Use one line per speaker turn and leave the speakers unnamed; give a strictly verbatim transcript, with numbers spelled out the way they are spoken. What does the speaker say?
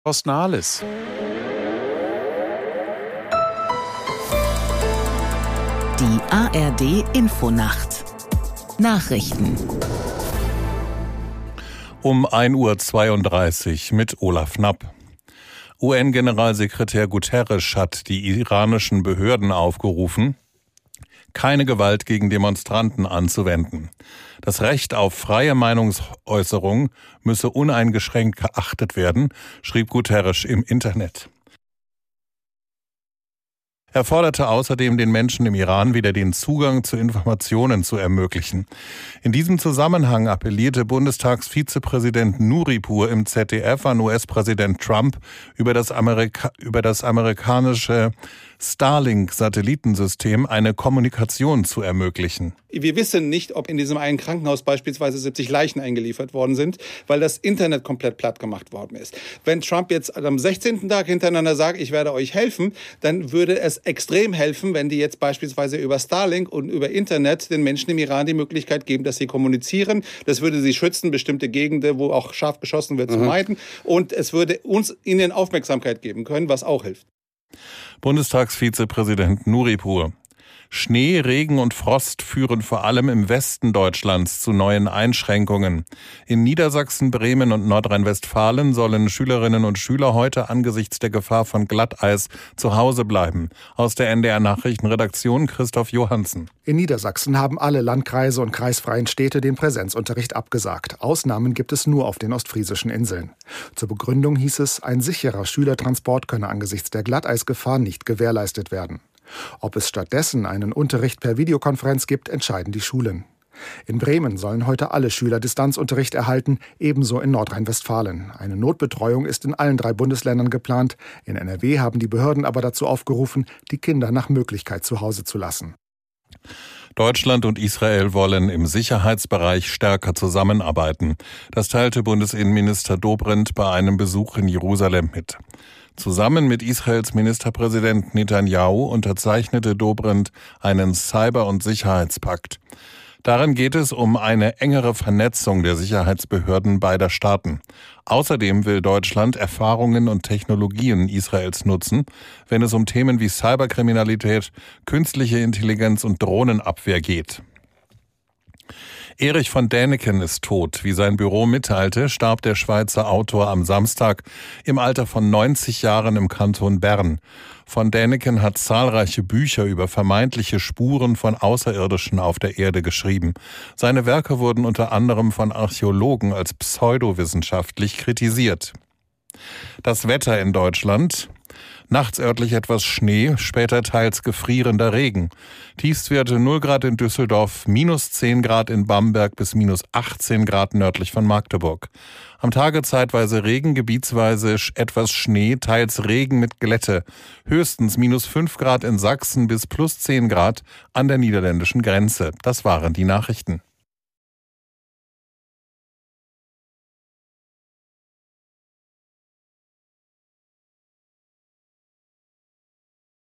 Thorsten Ahles.
Die A R D-Infonacht. Nachrichten.
Um ein Uhr zweiunddreißig mit Olaf Knapp. U N-Generalsekretär Guterres hat die iranischen Behörden aufgerufen, keine Gewalt gegen Demonstranten anzuwenden. Das Recht auf freie Meinungsäußerung müsse uneingeschränkt geachtet werden, schrieb Guterres im Internet. Er forderte außerdem, den Menschen im Iran wieder den Zugang zu Informationen zu ermöglichen. In diesem Zusammenhang appellierte Bundestagsvizepräsident Nuripur im Z D F an U S-Präsident Trump, über das, Amerika- über das amerikanische Starlink-Satellitensystem eine Kommunikation zu ermöglichen.
Wir wissen nicht, ob in diesem einen Krankenhaus beispielsweise siebzig Leichen eingeliefert worden sind, weil das Internet komplett platt gemacht worden ist. Wenn Trump jetzt am sechzehnten Tag hintereinander sagt, ich werde euch helfen, dann würde es extrem helfen, wenn die jetzt beispielsweise über Starlink und über Internet den Menschen im Iran die Möglichkeit geben, dass sie kommunizieren. Das würde sie schützen, bestimmte Gegenden, wo auch scharf geschossen wird, mhm. zu meiden. Und es würde uns ihnen Aufmerksamkeit geben können, was auch hilft.
Bundestagsvizepräsident Nuripur. Schnee, Regen und Frost führen vor allem im Westen Deutschlands zu neuen Einschränkungen. In Niedersachsen, Bremen und Nordrhein-Westfalen sollen Schülerinnen und Schüler heute angesichts der Gefahr von Glatteis zu Hause bleiben. Aus der N D R-Nachrichtenredaktion Christoph Johansen.
In Niedersachsen haben alle Landkreise und kreisfreien Städte den Präsenzunterricht abgesagt. Ausnahmen gibt es nur auf den ostfriesischen Inseln. Zur Begründung hieß es, ein sicherer Schülertransport könne angesichts der Glatteisgefahr nicht gewährleistet werden. Ob es stattdessen einen Unterricht per Videokonferenz gibt, entscheiden die Schulen. In Bremen sollen heute alle Schüler Distanzunterricht erhalten, ebenso in Nordrhein-Westfalen. Eine Notbetreuung ist in allen drei Bundesländern geplant. In N R W haben die Behörden aber dazu aufgerufen, die Kinder nach Möglichkeit zu Hause zu lassen.
Deutschland und Israel wollen im Sicherheitsbereich stärker zusammenarbeiten. Das teilte Bundesinnenminister Dobrindt bei einem Besuch in Jerusalem mit. Zusammen mit Israels Ministerpräsident Netanyahu unterzeichnete Dobrindt einen Cyber- und Sicherheitspakt. Darin geht es um eine engere Vernetzung der Sicherheitsbehörden beider Staaten. Außerdem will Deutschland Erfahrungen und Technologien Israels nutzen, wenn es um Themen wie Cyberkriminalität, künstliche Intelligenz und Drohnenabwehr geht. Erich von Däniken ist tot. Wie sein Büro mitteilte, starb der Schweizer Autor am Samstag im Alter von neunzig Jahren im Kanton Bern. Von Däniken hat zahlreiche Bücher über vermeintliche Spuren von Außerirdischen auf der Erde geschrieben. Seine Werke wurden unter anderem von Archäologen als pseudowissenschaftlich kritisiert. Das Wetter in Deutschland: nachts örtlich etwas Schnee, später teils gefrierender Regen. Tiefstwerte null Grad in Düsseldorf, minus zehn Grad in Bamberg bis minus achtzehn Grad nördlich von Magdeburg. Am Tage zeitweise Regen, gebietsweise etwas Schnee, teils Regen mit Glätte. Höchstens minus fünf Grad in Sachsen bis plus zehn Grad an der niederländischen Grenze. Das waren die Nachrichten.